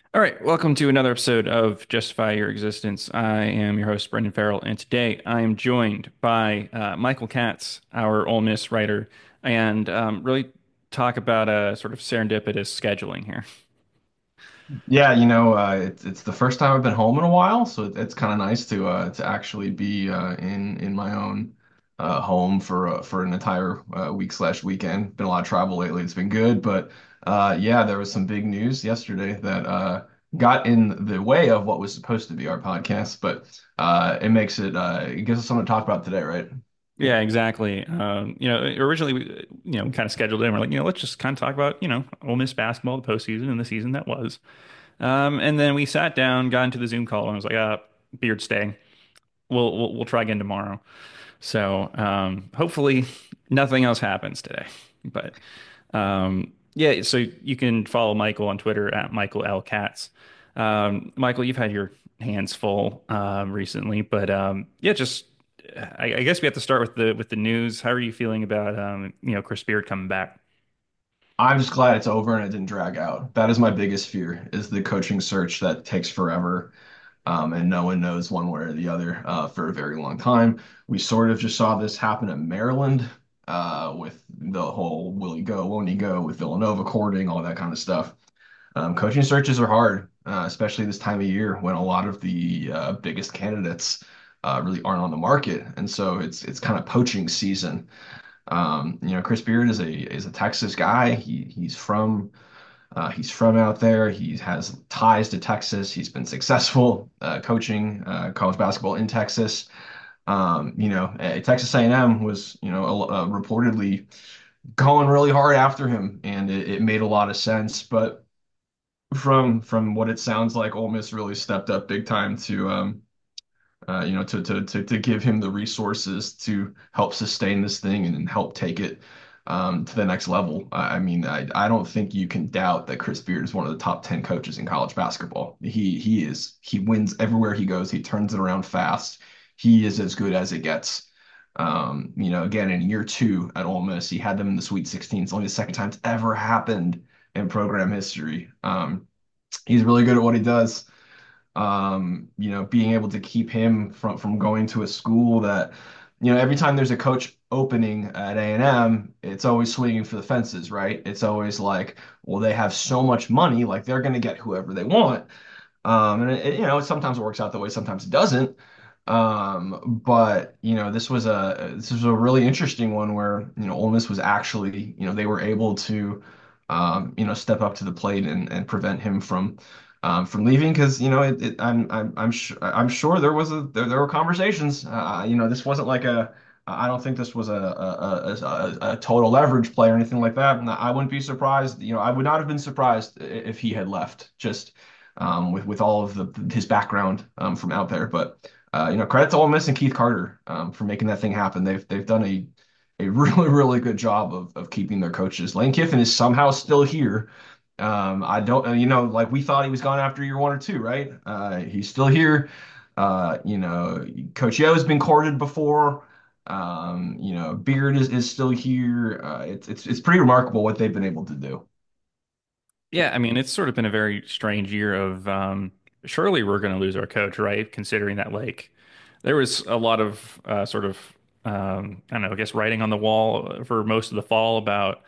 All right, welcome to another episode of Justify Your Existence. I am your host, Brendan Farrell, and today I am joined by Michael Katz, our Ole Miss writer, and really talk about a sort of serendipitous scheduling here. Yeah, it's the first time I've been home in a while, so it's kind of nice to actually be in my own home for an entire week/weekend. Been a lot of travel lately. It's been good, but yeah, there was some big news yesterday that got in the way of what was supposed to be our podcast, but it gives us something to talk about today, right? Yeah, exactly. Originally we kind of scheduled it, and we're like, let's just kind of talk about, Ole Miss basketball, the postseason, and the season that was. And then we sat down, got into the Zoom call, and I was like, Beard staying. We'll try again tomorrow. So hopefully nothing else happens today. But yeah, so you can follow Michael on Twitter at Michael L. Katz. Michael, you've had your hands full recently, but yeah, just I guess we have to start with the news. How are you feeling about Chris Beard coming back? I'm just glad it's over and it didn't drag out. That is my biggest fear, is the coaching search that takes forever. And no one knows one way or the other for a very long time. We sort of just saw this happen in Maryland with the whole will he go, won't he go, with Villanova courting, all that kind of stuff. Coaching searches are hard, especially this time of year when a lot of the biggest candidates really aren't on the market, and so it's kind of poaching season. Chris Beard is a Texas guy. He's from out there. He has ties to Texas. He's been successful coaching college basketball in Texas. Texas A&M was, reportedly going really hard after him, and it made a lot of sense. But from what it sounds like, Ole Miss really stepped up big time to give him the resources to help sustain this thing and help take it to the next level. I mean, I don't think you can doubt that Chris Beard is one of the top 10 coaches in college basketball. He wins everywhere he goes. He turns it around fast. He is as good as it gets. Again, in year two at Ole Miss, he had them in the Sweet 16. It's only the second time it's ever happened in program history. He's really good at what he does. Being able to keep him from going to a school that, every time there's a coach opening at A&M, it's always swinging for the fences, right? It's always like, well, they have so much money, like they're going to get whoever they want. And it sometimes works out that way, sometimes it doesn't. But this was a really interesting one where, Ole Miss was actually, they were able to, step up to the plate and prevent him from leaving because I'm sure there were conversations. This wasn't like a I don't think this was a total leverage play or anything like that. And I wouldn't be surprised. I would not have been surprised if he had left just with all of his background from out there. But credit to Ole Miss and Keith Carter for making that thing happen. They've done a really really good job of keeping their coaches. Lane Kiffin is somehow still here. I don't, like we thought he was gone after year one or two, right? He's still here. Coach Yo has been courted before. Beard is still here. It's pretty remarkable what they've been able to do. Yeah, I mean, it's sort of been a very strange year of surely we're going to lose our coach, right? Considering that like there was a lot of I don't know, I guess writing on the wall for most of the fall about,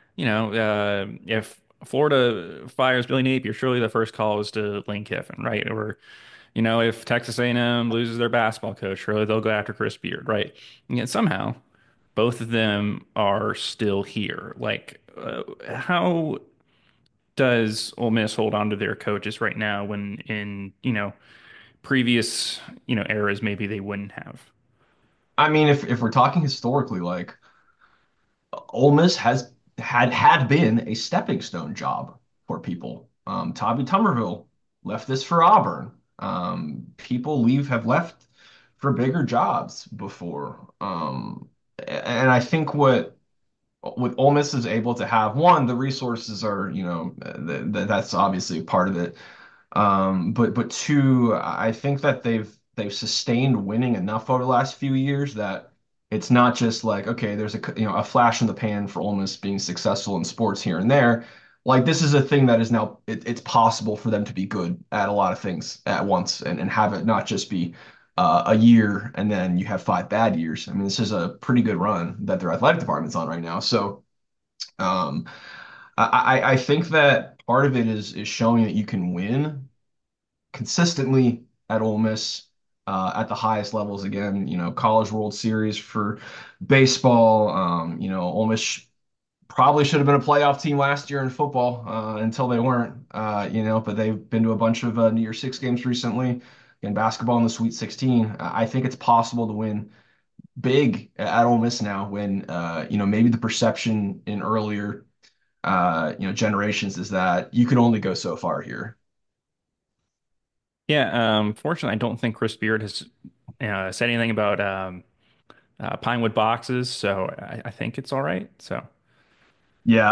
if Florida fires Billy Napier, surely the first call is to Lane Kiffin, right? Or, if Texas A&M loses their basketball coach, surely they'll go after Chris Beard, right? And yet somehow both of them are still here. Like, how does Ole Miss hold on to their coaches right now when in, previous, eras maybe they wouldn't have? I mean, if we're talking historically, like Ole Miss has had been a stepping stone job for people. Tommy Tuberville left this for Auburn. People have left for bigger jobs before. And I think what Ole Miss is able to have, one, the resources are, that's obviously a part of it. But two, I think that they've sustained winning enough over the last few years that it's not just like, okay, there's a flash in the pan for Ole Miss being successful in sports here and there. like this is a thing that is now it's possible for them to be good at a lot of things at once and have it not just be a year and then you have 5 bad years. I mean, this is a pretty good run that their athletic department's on right now. So um, I think that part of it is showing that you can win consistently at Ole Miss at the highest levels again. You know, College World Series for baseball. You know, Ole Miss probably should have been a playoff team last year in football until they weren't. You know, but they've been to a bunch of New Year's Six games recently. In basketball in the Sweet 16, I think it's possible to win big at Ole Miss now. When you know maybe the perception in earlier you know generations is that you can only go so far here. Yeah, fortunately, I don't think Chris Beard has said anything about Pinewood boxes, so I think it's all right. So Yeah,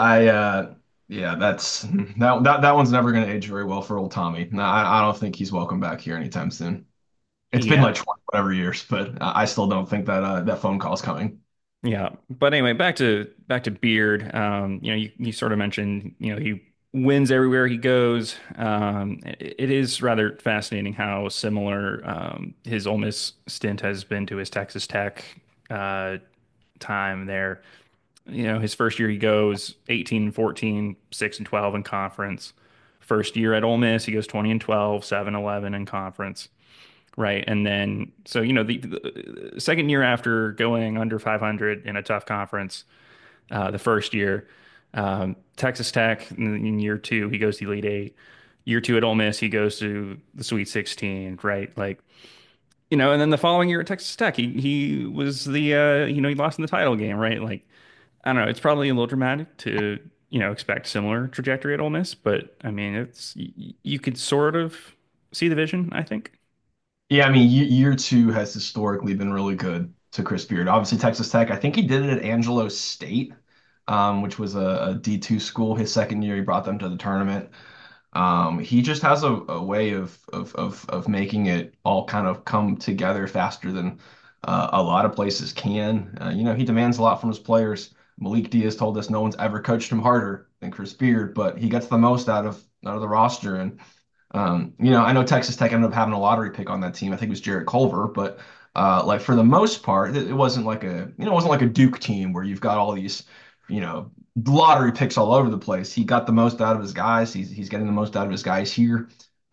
yeah, that one's never going to age very well for old Tommy. No, I don't think he's welcome back here anytime soon. It's been yeah, like 20 whatever years, but I still don't think that that phone call's coming. yeah. But anyway, back to Beard. You know, you sort of mentioned, you know, he wins everywhere he goes. It is rather fascinating how similar his Ole Miss stint has been to his Texas Tech uh, time there. You know, his first year he goes 18 and 14, 6 and 12 in conference. First year at Ole Miss, he goes 20 and 12, 7, 11 in conference. Right. And then, so, you know, the second year after going under 500 in a tough conference, the first year, Texas Tech in year two, he goes to the Elite Eight. Year two at Ole Miss, he goes to the Sweet 16, right? Like, you know, and then the following year at Texas Tech, he was the, you know, he lost in the title game, right? Like, I don't know. It's probably a little dramatic to, you know, expect similar trajectory at Ole Miss, but I mean, you could sort of see the vision, I think. Yeah, I mean, year two has historically been really good to Chris Beard. Obviously, Texas Tech. I think he did it at Angelo State, which was a D2 school. His second year, he brought them to the tournament. He just has a way of making it all kind of come together faster than a lot of places can. You know, he demands a lot from his players. Malik Diaz told us no one's ever coached him harder than Chris Beard, but he gets the most out of the roster. And you know, I know Texas Tech ended up having a lottery pick on that team. I think it was Jarrett Culver, but like for the most part, it wasn't like a you know, it wasn't like a Duke team where you've got all these, you know, lottery picks all over the place. He got the most out of his guys. He's getting the most out of his guys here.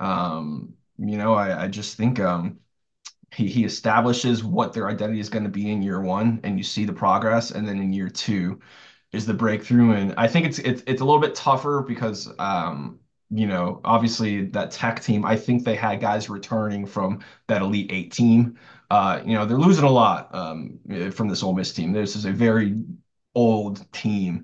You know, I just think he establishes what their identity is going to be in year one, and you see the progress, and then in year two is the breakthrough. And I think it's a little bit tougher because you know, obviously that Tech team, I think they had guys returning from that Elite Eight team. You know, they're losing a lot from this Ole Miss team. This is a very old team.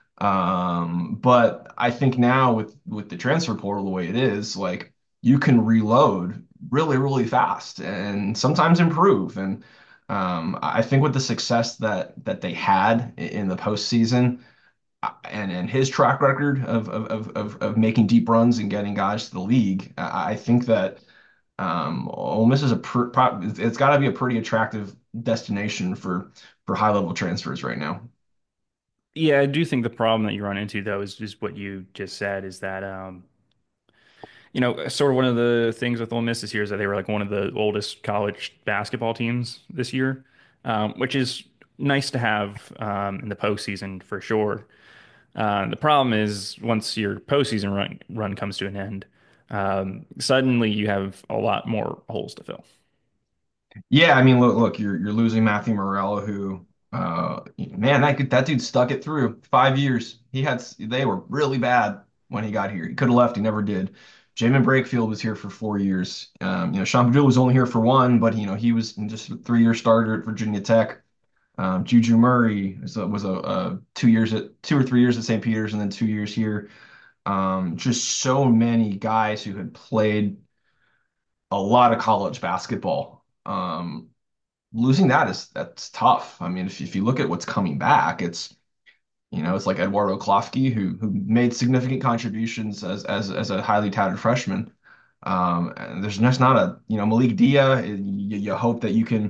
But I think now with the transfer portal the way it is, like you can reload really, really fast and sometimes improve. And I think with the success that they had in the postseason and his track record of making deep runs and getting guys to the league, I think that Ole Miss is it's got to be a pretty attractive destination for high level transfers right now. Yeah, I do think the problem that you run into though is just what you just said is that you know, sort of one of the things with Ole Miss this year is that they were like one of the oldest college basketball teams this year, which is nice to have in the postseason for sure. The problem is once your postseason run comes to an end, suddenly you have a lot more holes to fill. Yeah, I mean, look, you're losing Matthew Morello, who, man, that dude stuck it through 5 years. They were really bad when he got here. He could have left, he never did. Jamin Brakefield was here for 4 years. You know, Sean Padula was only here for one, but you know, he was just a 3 year starter at Virginia Tech. Juju Murray was a 2 years at 2 or 3 years at St. Peter's, and then 2 years here. Just so many guys who had played a lot of college basketball. Losing that's tough. I mean, if you look at what's coming back, it's you know it's like Eduardo Klofki who made significant contributions as a highly touted freshman. And there's just not a you know Malik Dia. You hope that you can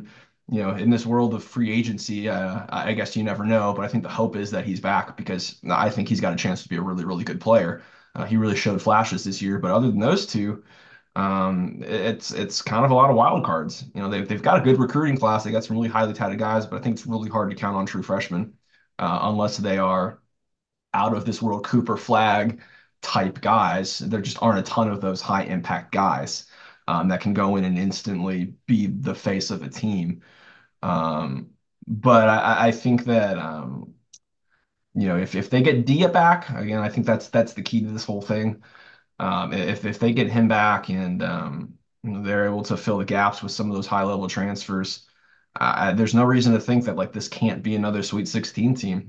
in this world of free agency, I guess you never know, but I think the hope is that he's back because I think he's got a chance to be a really, really good player. He really showed flashes this year, but other than those two, it's kind of a lot of wild cards. They've got a good recruiting class. They got some really highly touted guys, but I think it's really hard to count on true freshmen unless they are out of this world Cooper Flag type guys. There just aren't a ton of those high impact guys that can go in and instantly be the face of a team. Um, but I think that if they get Dia back again, I think that's the key to this whole thing. If they get him back and they're able to fill the gaps with some of those high level transfers, there's no reason to think that like this can't be another Sweet 16 team.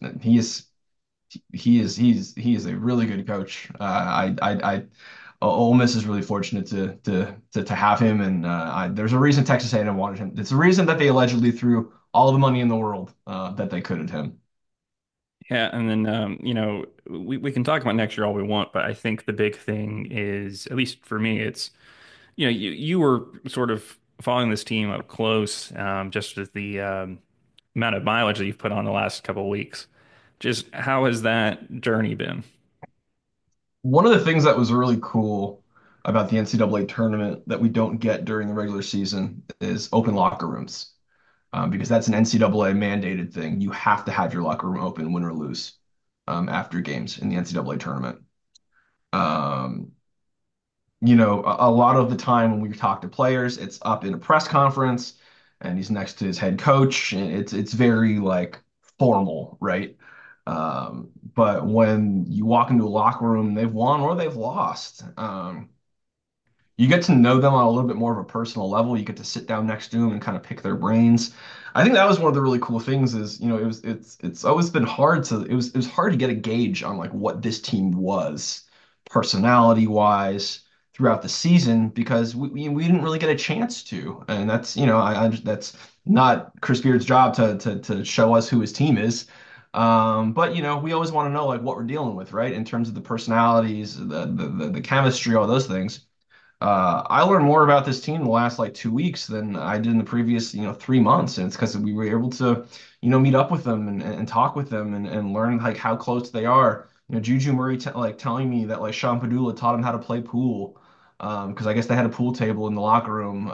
He is a really good coach. Ole Miss is really fortunate to have him, and there's a reason Texas A&M wanted him. It's a reason that they allegedly threw all the money in the world that they could at him. Yeah, and then we can talk about next year all we want, but I think the big thing is, at least for me, it's you were sort of following this team up close, just with the amount of mileage that you've put on the last couple of weeks. Just how has that journey been? One of the things that was really cool about the NCAA tournament that we don't get during the regular season is open locker rooms, because that's an NCAA mandated thing. You have to have your locker room open, win or lose, after games in the NCAA tournament. Um, a lot of the time when we talk to players, it's up in a press conference and he's next to his head coach, and it's very like formal, right? But when you walk into a locker room, they've won or they've lost. You get to know them on a little bit more of a personal level. You get to sit down next to them and kind of pick their brains. I think that was one of the really cool things is, it's always been hard to it was hard to get a gauge on like what this team was personality wise throughout the season because we didn't really get a chance to. And that's, that's not Chris Beard's job to show us who his team is. But we always want to know like what we're dealing with, right? In terms of the personalities, the chemistry, all those things. I learned more about this team in the last like 2 weeks than I did in the previous, 3 months. And it's because we were able to, meet up with them and talk with them and learn like how close they are. Juju Murray like telling me that like Sean Padula taught him how to play pool. Because I guess they had a pool table in the locker room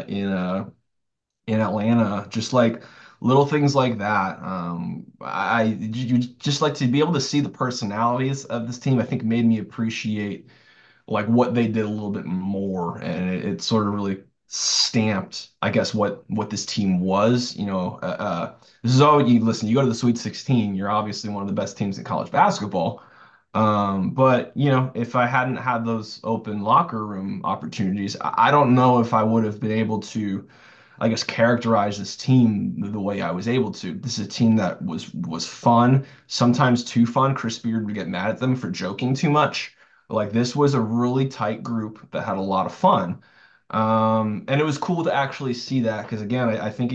in Atlanta. Just like little things like that. You just like to be able to see the personalities of this team, I think made me appreciate like what they did a little bit more, and it sort of really stamped, I guess, what this team was. This is all you listen. You go to the Sweet 16, you're obviously one of the best teams in college basketball. But if I hadn't had those open locker room opportunities, I don't know if I would have been able to, I guess, characterize this team the way I was able to. This is a team that was fun, sometimes too fun. Chris Beard would get mad at them for joking too much. Like this was a really tight group that had a lot of fun. And it was cool to actually see that because again, I think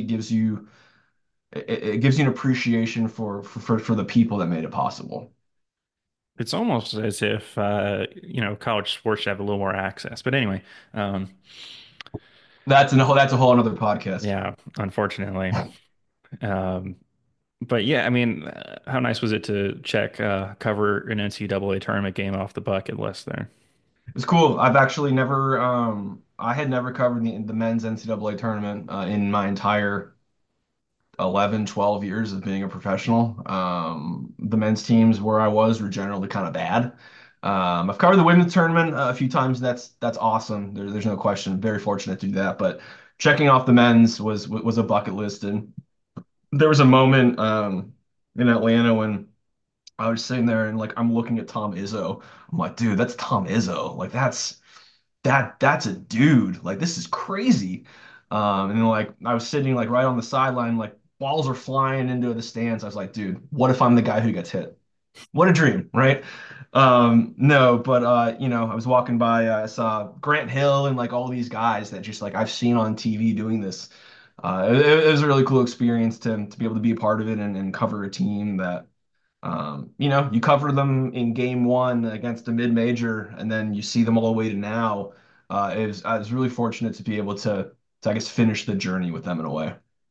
it gives you an appreciation for the people that made it possible. It's almost as if college sports should have a little more access. But anyway, um, That's a whole another podcast. yeah, unfortunately. Um, but yeah, I mean, how nice was it to cover an NCAA tournament game off the bucket list there? It's cool. I've actually never I had never covered the men's NCAA tournament in my entire 11, 12 years of being a professional. The men's teams where I was were generally kind of bad. I've covered the women's tournament a few times. That's awesome. There's no question. Very fortunate to do that. But checking off the men's was a bucket list. And there was a moment in Atlanta when I was sitting there and like I'm looking at Tom Izzo. I'm like, dude, that's Tom Izzo. Like that's a dude. Like this is crazy. And then like I was sitting like right on the sideline, like balls are flying into the stands. I was like, dude, what if I'm the guy who gets hit? What a dream, right? No, but I was walking by, I saw Grant Hill and like all these guys that just like I've seen on TV doing this. It was a really cool experience to be able to be a part of it and cover a team that you cover them in game one against a mid-major, and then you see them all the way to now. I was really fortunate to be able to I guess, finish the journey with them in a way.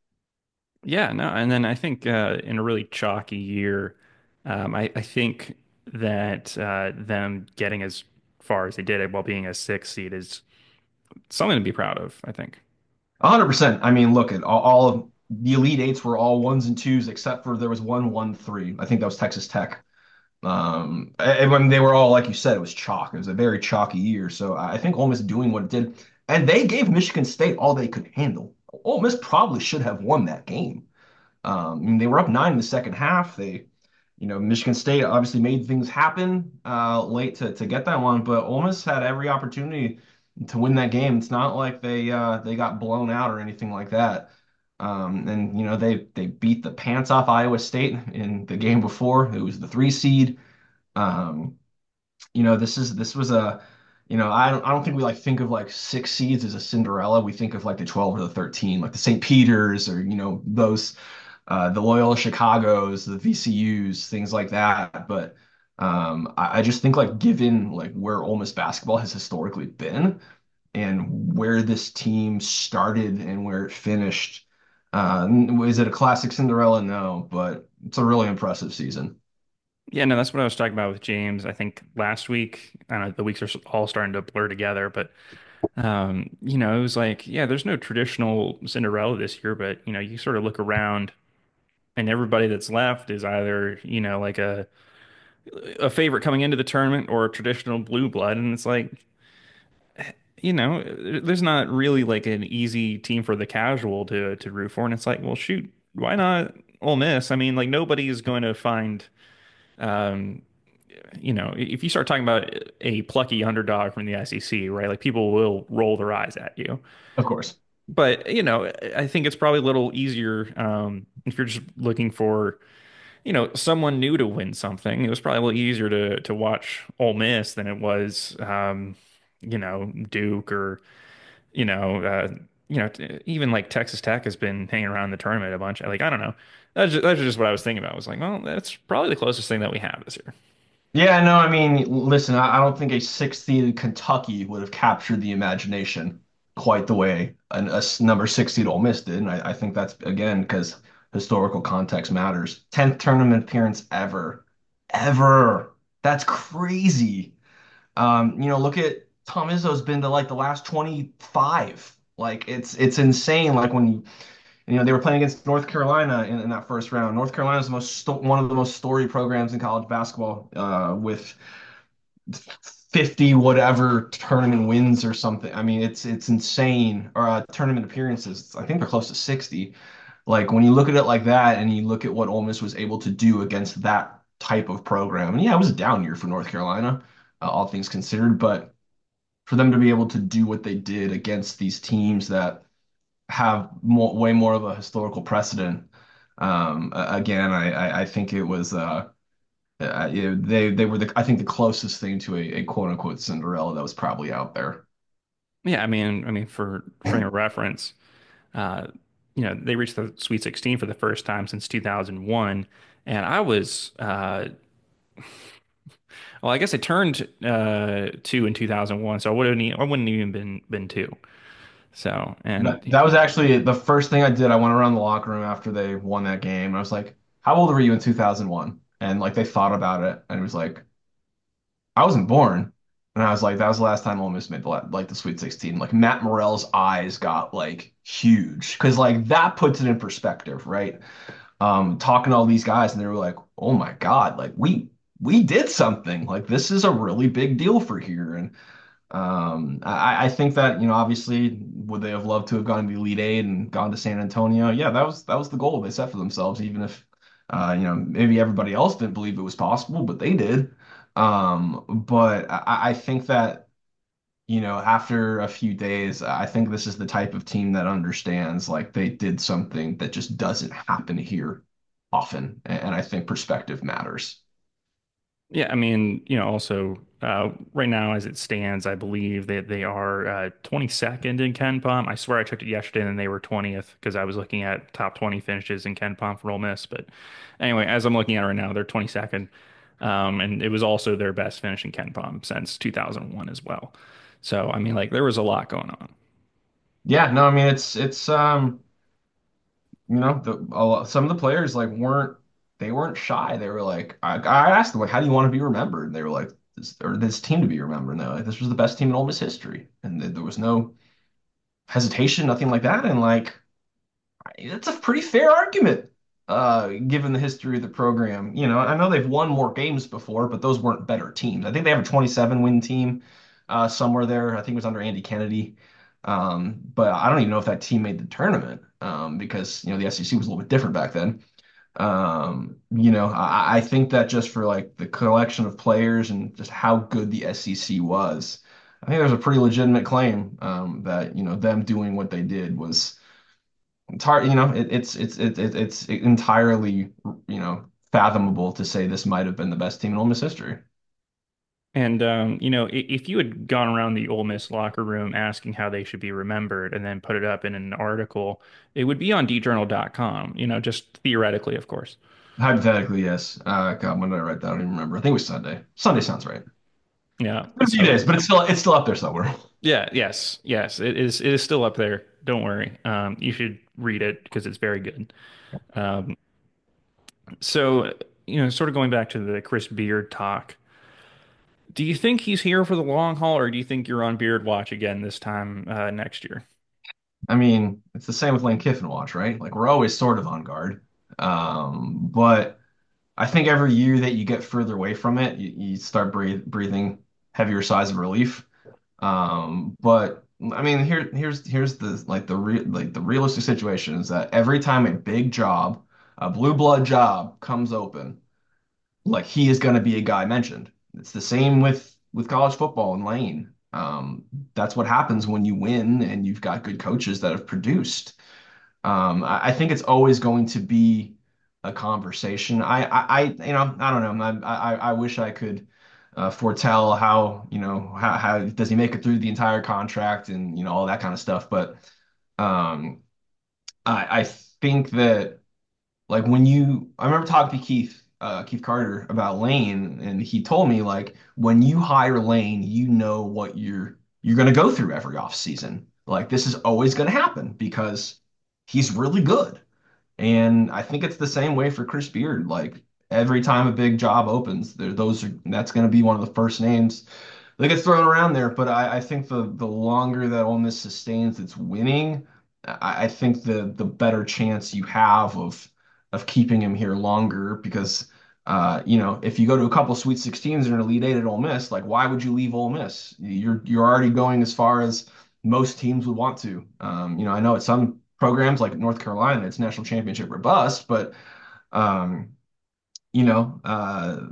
Yeah, no, and then I think in a really chalky year, I think that them getting as far as they did while being a sixth seed is something to be proud of, I think. 100%. I mean, look at all of the Elite Eights were all ones and twos, except for there was one 1-3. I think that was Texas Tech. And when they were all, like you said, it was chalk. It was a very chalky year. So I think Ole Miss doing what it did, and they gave Michigan State all they could handle. Ole Miss probably should have won that game. I mean, they were up nine in the second half. Michigan State obviously made things happen late to get that one, but Ole Miss had every opportunity to win that game. It's not like they got blown out or anything like that. And they beat the pants off Iowa State in the game before. It was the three seed. Um, this was I don't think we like think of like six seeds as a Cinderella. We think of like the 12 or the 13, like the St. Peter's or those the Loyola Chicago's, the VCU's, things like that. But I just think like given like where Ole Miss basketball has historically been and where this team started and where it finished, is it a classic Cinderella? No, but it's a really impressive season. Yeah, no, that's what I was talking about with James. I think last week, I don't know, the weeks are all starting to blur together, but it was like, yeah, there's no traditional Cinderella this year, but you sort of look around and everybody that's left is either, like a favorite coming into the tournament or a traditional blue blood, and it's like, there's not really like an easy team for the casual to root for, and it's like, well, shoot, why not Ole Miss? I mean, like nobody is going to find um if you start talking about a plucky underdog from the SEC, right? Like people will roll their eyes at you. Of course. But, I think it's probably a little easier if you're just looking for, someone new to win something. It was probably a little easier to watch Ole Miss than it was Duke or, you know, uh, even like Texas Tech has been hanging around the tournament a bunch. Like, I don't know. That's just what I was thinking about. I was like, well, that's probably the closest thing that we have this year. Yeah, no, I mean, listen, I don't think a sixth seed Kentucky would have captured the imagination quite the way number six seed Ole Miss did. And I think that's, again, because historical context matters. 10th tournament appearance ever. Ever. That's crazy. Look at Tom Izzo's been to like the last 25. Like it's insane. Like when they were playing against North Carolina in that first round. North Carolina is one of the most storied programs in college basketball, with 50 whatever tournament wins or something. I mean, it's insane. Or tournament appearances. I think they're close to 60. Like when you look at it like that, and you look at what Ole Miss was able to do against that type of program, and yeah, it was a down year for North Carolina, all things considered, but for them to be able to do what they did against these teams that have way more of a historical precedent. Again, I think it was they were I think the closest thing to a quote unquote Cinderella that was probably out there. Yeah, I mean, for frame of reference, uh, they reached the Sweet 16 for the first time since 2001, and I was, well, I guess I turned two in 2001, so I wouldn't even been two. So, and That was actually the first thing I did. I went around the locker room after they won that game. I was like, "How old were you in 2001?" And like they thought about it, and it was like, "I wasn't born." And I was like, "That was the last time Ole Miss made the Sweet 16." Like Matt Morrell's eyes got like huge because like that puts it in perspective, right? Talking to all these guys, and they were like, "Oh my God, like we did something. Like this is a really big deal for here." And I think that, obviously, would they have loved to have gone to the Elite Eight and gone to San Antonio? Yeah, that was the goal they set for themselves, even if maybe everybody else didn't believe it was possible, but they did. But I think that, after a few days, I think this is the type of team that understands like they did something that just doesn't happen here often. And I think perspective matters. yeah, I mean, also right now as it stands, I believe that they are 22nd in Ken Palm. I swear I checked it yesterday and they were 20th because I was looking at top 20 finishes in Ken Palm for Ole Miss. But anyway, as I'm looking at it right now, they're 22nd. And it was also their best finish in Ken Palm since 2001 as well. So, I mean, like there was a lot going on. Yeah, no, I mean it's some of the players like weren't shy. They were like, I asked them like, how do you want to be remembered? And they were like, this team to be remembered. And they're like, this was the best team in Ole Miss history, and there was no hesitation, nothing like that. And like, it's a pretty fair argument, given the history of the program. I know they've won more games before, but those weren't better teams. I think they have a 27 win team, somewhere there. I think it was under Andy Kennedy. But I don't even know if that team made the tournament, because the SEC was a little bit different back then. I think that just for like the collection of players and just how good the SEC was, I think there's a pretty legitimate claim, that them doing what they did was it's hard. It's entirely fathomable to say this might have been the best team in Ole Miss history. And if you had gone around the Ole Miss locker room asking how they should be remembered and then put it up in an article, it would be on djournal.com, just theoretically, of course. Hypothetically, yes. God, when did I write that? I don't even remember. I think it was Sunday. Sunday sounds right. Yeah. It's been a few So days, but it's still up there somewhere. yeah, yes, it is still up there. Don't worry. You should read it because it's very good. Um, so sort of going back to the Chris Beard talk, do you think he's here for the long haul, or do you think you're on Beard watch again this time next year? I mean, it's the same with Lane Kiffin watch, right? Like we're always sort of on guard. But I think every year that you get further away from it, you start breathing heavier sighs of relief. But I mean, here's the realistic situation is that every time a big job, a blue blood job comes open, like he is going to be a guy mentioned. It's the same with college football and Lane. That's what happens when you win and you've got good coaches that have produced. I think it's always going to be a conversation. I don't know. I wish I could, foretell how does he make it through the entire contract and all that kind of stuff. But um, I think that like I remember talking to Keith Carter about Lane, and he told me like when you hire Lane, you know what you're going to go through every offseason. Like this is always going to happen because he's really good. And I think it's the same way for Chris Beard. Like every time a big job opens, that's going to be one of the first names that gets thrown around there. But I think the longer that Ole Miss sustains its winning, I think the better chance you have of keeping him here longer because if you go to a couple Sweet 16s and an Elite Eight at Ole Miss, like why would you leave Ole Miss? You're already going as far as most teams would want to. I know at some programs like North Carolina, it's national championship or bust, but um, you know, uh,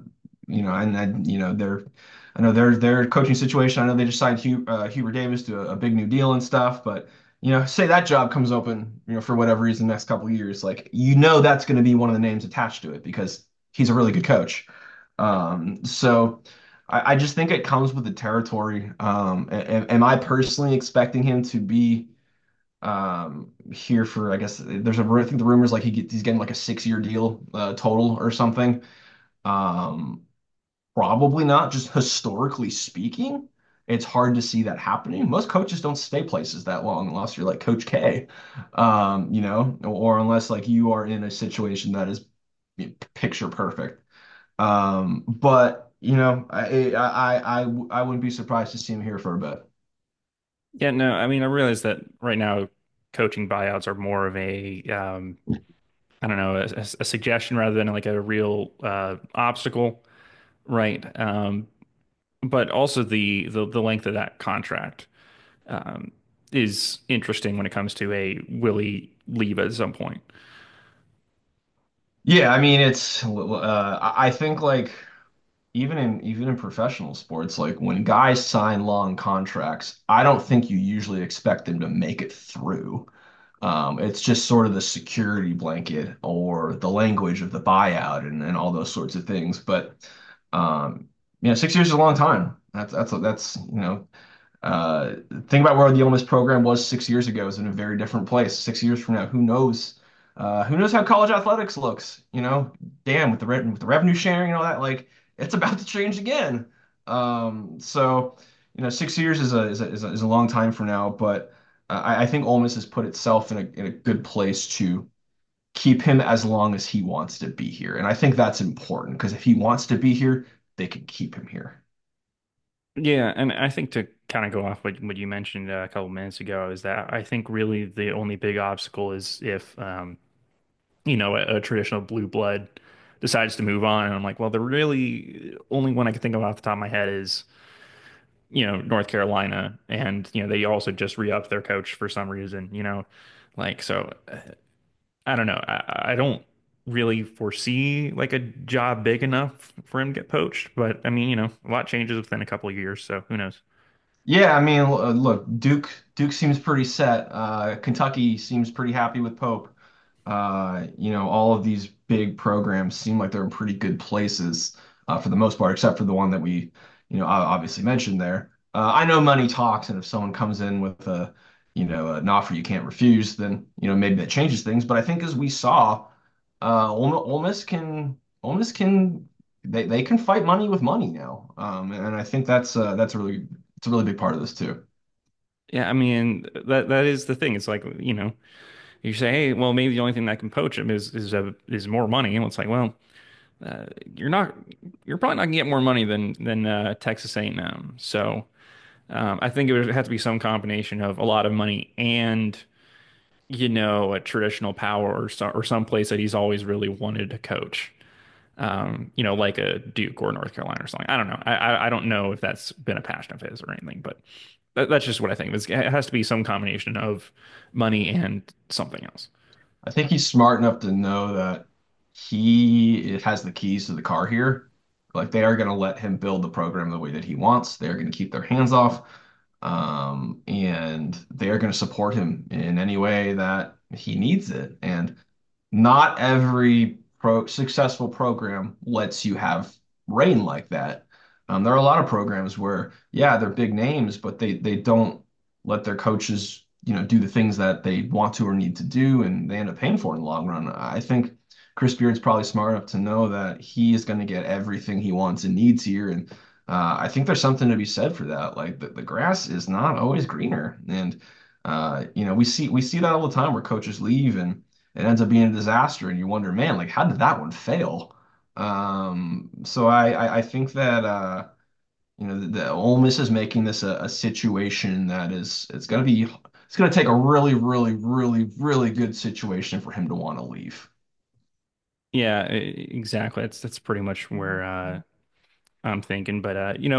I know their coaching situation. I know they just signed Hubert Davis to a big new deal and stuff, but say that job comes open, for whatever reason, the next couple of years, like that's going to be one of the names attached to it because he's a really good coach. So I just think it comes with the territory. Am I personally expecting him to be here for? I guess I think the rumors like he's getting like a 6 year deal, total or something. Um, Probably not. Just historically speaking, it's hard to see that happening. Most coaches don't stay places that long unless you're like Coach K, or unless like you are in a situation that is picture perfect. But I wouldn't be surprised to see him here for a bit. Yeah, no, I mean, I realize that right now coaching buyouts are more of I don't know, a suggestion rather than like a real obstacle, right? But also the length of that contract um, is interesting when it comes to a will he leave at some point. Yeah, I mean I think like even in professional sports, like when guys sign long contracts, I don't think you usually expect them to make it through. It's just sort of the security blanket or the language of the buyout and all those sorts of things. But 6 years is a long time. That's uh, think about where the Ole Miss program was 6 years ago. Is in a very different place. 6 years from now, who knows? Who knows how college athletics looks? Damn, with the revenue sharing and all that, like it's about to change again. So 6 years is a long time from now, but I think Ole Miss has put itself in a good place to. keep him as long as he wants to be here. And I think that's important because if he wants to be here, they can keep him here. Yeah, and I think to kind of go off what you mentioned a couple minutes ago is that I think really the only big obstacle is if a traditional blue blood decides to move on, and I'm like, well, the really only one I can think of off the top of my head is North Carolina, and they also just re-upped their coach for some reason, like so. I don't know. I don't really foresee like a job big enough for him to get poached, but I mean, a lot changes within a couple of years, so who knows? Yeah, I mean, look, Duke seems pretty set. Kentucky seems pretty happy with Pope. All of these big programs seem like they're in pretty good places for the most part, except for the one that we, obviously mentioned there. I know money talks, and if someone comes in with an offer you can't refuse, then maybe that changes things. But I think as we saw, Ole Miss can they can fight money with money now, and I think that's a really big part of this too. Yeah, I mean that is the thing. It's like, you say, hey, well, maybe the only thing that can poach him is more money. And it's like, well, uh, you're not you're probably not gonna get more money than Texas A&M. So I think it would have to be some combination of a lot of money and a traditional power or some place that he's always really wanted to coach. Like a Duke or North Carolina or something. I don't know. I don't know if that's been a passion of his or anything, but that's just what I think. It has to be some combination of money and something else. I think he's smart enough to know that he has the keys to the car here. Like they are going to let him build the program the way that he wants. They're going to keep their hands off, and they are going to support him in any way that he needs it. And not every successful program lets you have reign like that. There are a lot of programs where, yeah, they're big names, but they don't let their coaches, do the things that they want to or need to do, and they end up paying for it in the long run. I think Chris Beard's probably smart enough to know that he is going to get everything he wants and needs here, and I think there's something to be said for that. Like the grass is not always greener, and we see that all the time where coaches leave and it ends up being a disaster, and you wonder, man, like how did that one fail? So I think that the Ole Miss is making this a situation that it's gonna take a really really really really good situation for him to want to leave. Yeah, exactly. That's pretty much where I'm thinking. But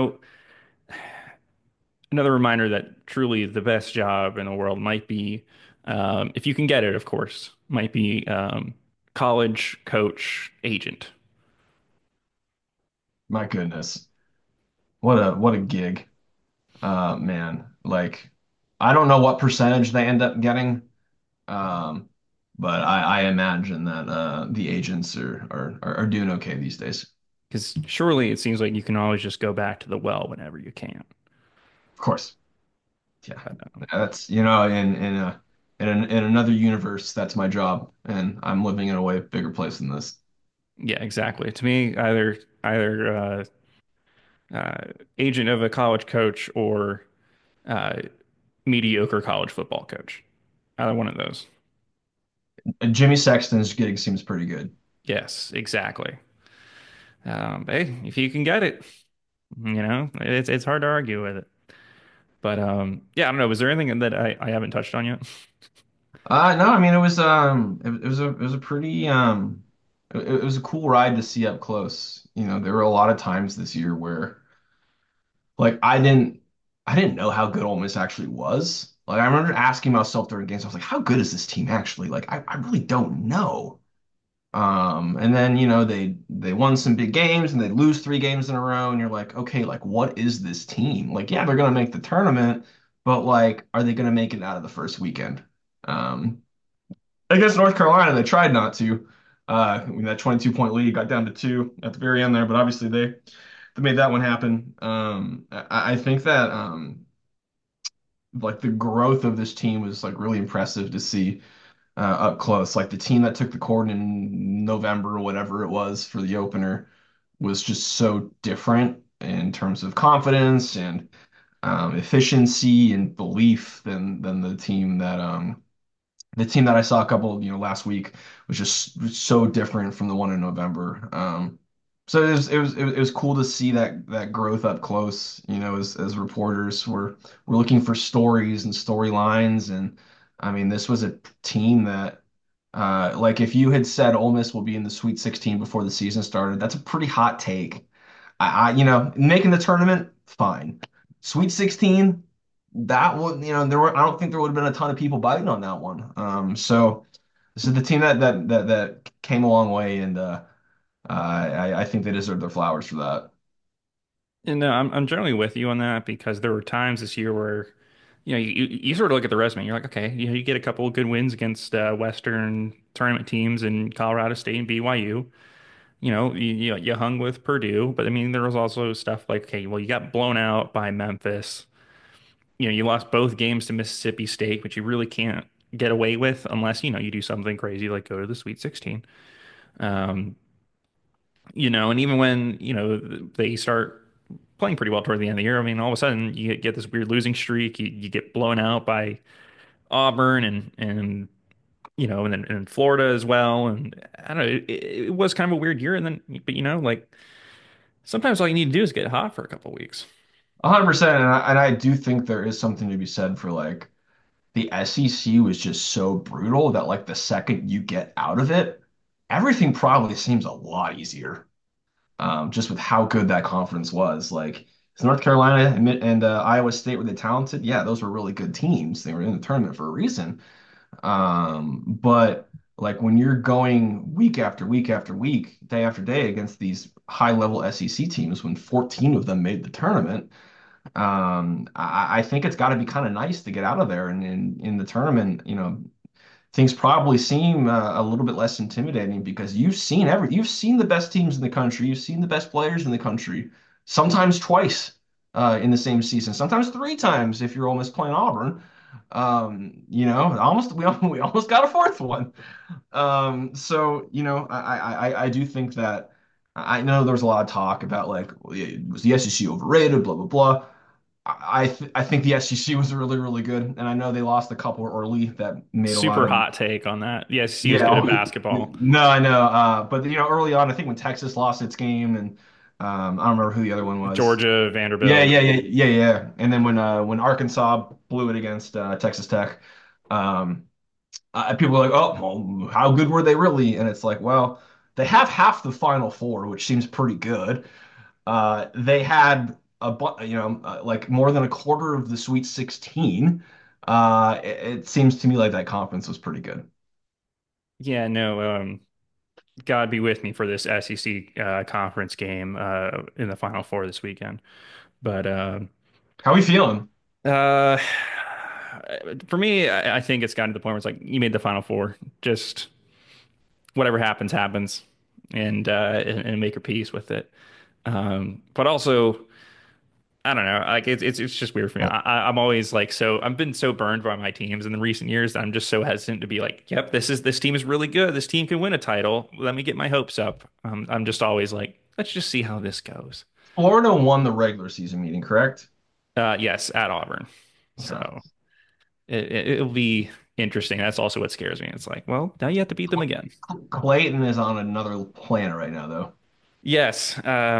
another reminder that truly the best job in the world might be, if you can get it, of course, might be college coach agent. My goodness, what a gig, man. Like I don't know what percentage they end up getting, um, but I imagine that the agents are doing okay these days. Because surely it seems like you can always just go back to the well whenever you can. Of course. Yeah, But, that's in another universe, that's my job, and I'm living in a way bigger place than this. yeah, exactly. To me, either uh, agent of a college coach or uh, mediocre college football coach. Either one of those. And Jimmy Sexton's gig seems pretty good. Yes, exactly. Hey, if you can get it, it's hard to argue with it. But yeah, I don't know. Was there anything that I haven't touched on yet? No, I mean it was a pretty it was a cool ride to see up close. There were a lot of times this year where like I didn't know how good Ole Miss actually was. Like I remember asking myself during games, I was like, how good is this team actually? Like I really don't know. And then they won some big games and they lose 3 games in a row, and you're like, okay, like what is this team? Like, yeah, they're gonna make the tournament, but like, are they gonna make it out of the first weekend? Um, Against North Carolina, they tried not to. I mean, that 22-point lead got down to 2 at the very end there, but obviously they made that one happen. I think that like the growth of this team was like really impressive to see up close. Like the team that took the court in November or whatever it was for the opener was just so different in terms of confidence and efficiency and belief than the team that the team that I saw a couple, last week was just so different from the one in November. So it was cool to see that growth up close. As reporters, we're looking for stories and storylines, and I mean, this was a team that, like, if you had said Ole Miss will be in the Sweet 16 before the season started, that's a pretty hot take. Making the tournament, fine. Sweet 16, that would, I don't think there would have been a ton of people biting on that one. So this is the team that came a long way, and I think they deserve their flowers for that. And I'm generally with you on that because there were times this year where, you sort of look at the resume, you're like, okay, you get a couple of good wins against Western tournament teams in Colorado State and BYU. You hung with Purdue, but I mean, there was also stuff like, okay, well, you got blown out by Memphis. You lost both games to Mississippi State, which you really can't get away with unless, you do something crazy like go to the Sweet 16. Um, and even when, they start playing pretty well toward the end of the year, I mean, all of a sudden you get this weird losing streak. You get blown out by Auburn and Florida as well. And I don't know, it was kind of a weird year. And then, but like sometimes all you need to do is get hot for a couple weeks. 100%. And I do think there is something to be said for, like, the SEC was just so brutal that, like, the second you get out of it, everything probably seems a lot easier. Just with how good that conference was. Like, is North Carolina and Iowa State, were they talented? Yeah, those were really good teams. They were in the tournament for a reason. But like, when you're going week after week after week, day after day against these high level SEC teams, when 14 of them made the tournament, I think it's got to be kind of nice to get out of there. And in the tournament, things probably seem a little bit less intimidating because you've seen the best teams in the country, you've seen the best players in the country, sometimes twice in the same season, sometimes three times if you're almost playing Auburn. Almost we almost got a fourth one. So I do think that, I know there was a lot of talk about, like, well, yeah, was the SEC overrated, blah blah blah. I think the SEC was really, really good, and I know they lost a couple early that made a lot Super of. hot take on that. Yes, he was Yeah, good at basketball. no, I know. But early on, I think when Texas lost its game, and I don't remember who the other one was. Georgia, Yeah, Vanderbilt. yeah, yeah, yeah, yeah. And then when Arkansas blew it against Texas Tech, um, people were like, "Oh, well, how good were they really?" And it's like, well, they have half the Final Four, which seems pretty good. They had like, more than a quarter of the Sweet 16. It seems to me like that conference was pretty good. Yeah, no, God be with me for this SEC conference game in the Final Four this weekend. But How are we feeling? uh, for me, I think it's gotten to the point where it's like you made the Final Four. Just whatever happens, happens, and make your peace with it. But also, I don't know. Like it's just weird for me. I'm always like so. I've been so burned by my teams in the recent years that I'm just so hesitant to be like, "Yep, this team is really good. This team can win a title. Let me get my hopes up." I'm just always like, "Let's just see how this goes." Florida won the regular season meeting, correct? Yes, at Auburn. Yeah. So it'll be interesting. That's also what scares me. It's like, well, now you have to beat them again. Clayton is on another planet right now, though. Yes.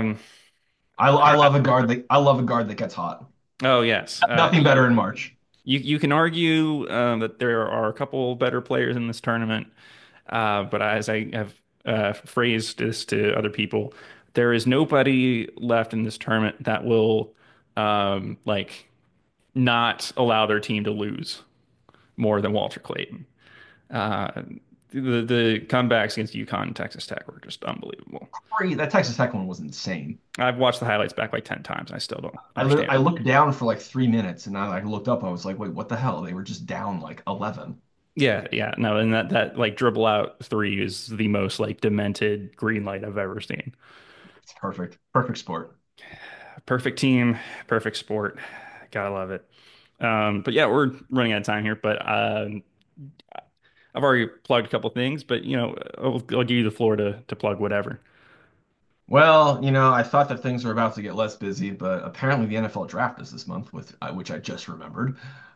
I love a guard that gets hot. Oh yes. Nothing better in March. You can argue that there are a couple better players in this tournament, but as I have phrased this to other people, there is nobody left in this tournament that will like not allow their team to lose more than Walter Clayton. Uh, the comebacks against UConn and Texas Tech were just unbelievable. That Texas Tech one was insane. I've watched the highlights back like 10 times and I still don't I understand it. looked down for like 3 minutes, and I, like, looked up. I was like, wait, what the hell? They were just down like 11. Yeah, yeah, no, and that like dribble out three is the most like demented green light I've ever seen. It's perfect. Perfect sport. Perfect team, perfect sport. Gotta love it. But yeah, we're running out of time here, but I've already plugged a couple things, but I'll give you the floor to plug whatever. Well, I thought that things were about to get less busy, but apparently the NFL draft is this month, which I just remembered.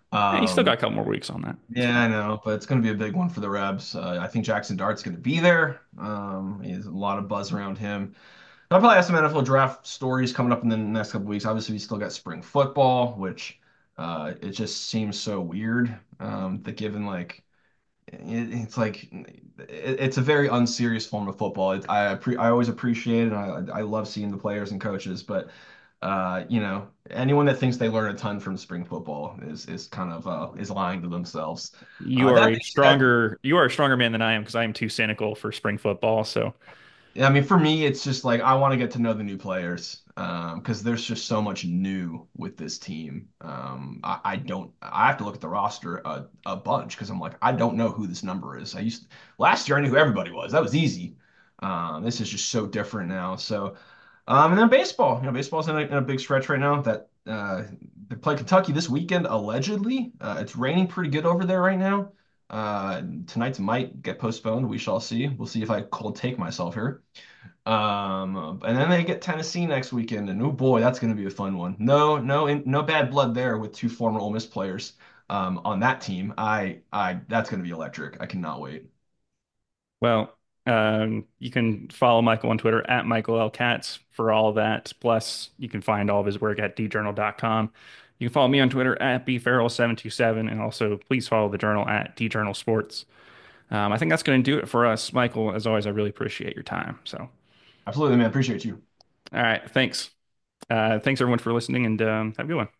Yeah, you still got Um, a couple more weeks on that. It's yeah, fine. I know, but it's going to be a big one for the Rebs. I think Jackson Dart's going to be there. There's a lot of buzz around him. I'll probably have some NFL draft stories coming up in the next couple weeks. Obviously, we still got spring football, which it just seems so weird that given like it's like it's a very unserious form of football. I always appreciate it. And I love seeing the players and coaches, but anyone that thinks they learn a ton from spring football is kind of is lying to themselves. That being said, You are a stronger man than I am because I am too cynical for spring football. So yeah, I mean, for me, it's just like I want to get to know the new players because there's just so much new with this team. I have to look at the roster a bunch because I'm like, I don't know who this number is. Last year, I knew who everybody was. That was easy. This is just so different now. So, and then baseball, baseball's in a big stretch right now that they play Kentucky this weekend, allegedly. It's raining pretty good over there right now. Tonight's might get postponed. We shall see. We'll see if I cold take myself here. And then they get Tennessee next weekend, and oh boy, that's going to be a fun one. No bad blood there with two former Ole Miss players on that team. That's going to be electric. I cannot wait. well, you can follow Michael on Twitter at Michael L. Katz for all that. Plus, you can find all of his work at djournal.com. You can follow me on Twitter at bfarrell727, and also please follow the journal at djournalsports. I think that's going to do it for us, Michael. As always, I really appreciate your time. So, Absolutely, man. Appreciate you. all right, thanks. Thanks everyone for listening, and have a good one.